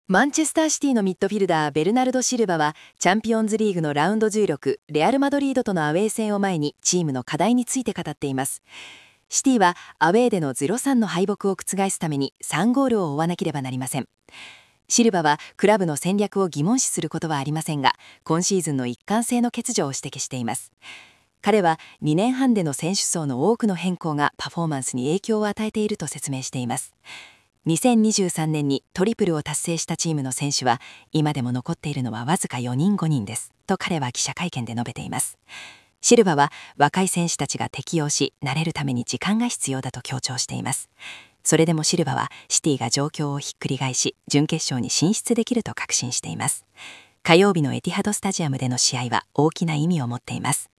マンチェスターシティのミッドフィルダーベルナルド・シルバはチャンピオンズリーグのラウンド16レアル・マドリードとのアウェー戦を前にチームの課題について語っています。シティはアウェーでの 0-3 の敗北を覆すために3ゴールを追わなければなりません。シルバはクラブの戦略を疑問視することはありませんが、今シーズンの一貫性の欠如を指摘しています。彼は2年半での選手層の多くの変更がパフォーマンスに影響を与えていると説明しています。2023年にトリプルを達成したチームの選手は今でも残っているのはわずか4人5人ですと彼は記者会見で述べています。シルバは若い選手たちが適応し慣れるために時間が必要だと強調しています。それでもシルバはシティが状況をひっくり返し準決勝に進出できると確信しています。火曜日のエティハドスタジアムでの試合は大きな意味を持っています。